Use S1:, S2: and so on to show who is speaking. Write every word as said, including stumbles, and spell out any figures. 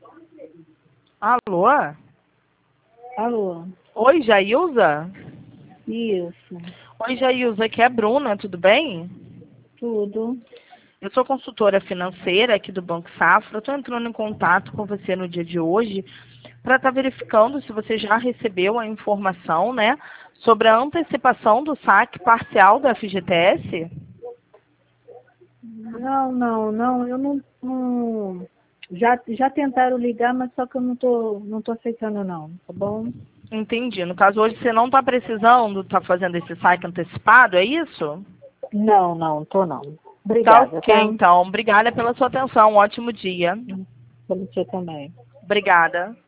S1: Alô?
S2: Alô?
S1: Oi, Jailza?
S2: Isso.
S1: Oi, Jailza, aqui é a Bruna, tudo bem?
S2: Tudo.
S1: Eu sou consultora financeira aqui do Banco Safra. Eu estou entrando em contato com você no dia de hoje para estar verificando se você já recebeu a informação, né, sobre a antecipação do saque parcial da F G T S.
S2: Não, não, não, eu não, não- já, já tentaram ligar, mas só que eu não tô, não tô aceitando não, tá bom?
S1: Entendi. No caso, hoje você não está precisando estar fazendo esse saque antecipado, é isso?
S2: Não, não, tô não.
S1: Tá
S2: Obrigada,
S1: ok,
S2: tá?
S1: então. Obrigada pela sua atenção. Um ótimo dia.
S2: Pra você também.
S1: Obrigada.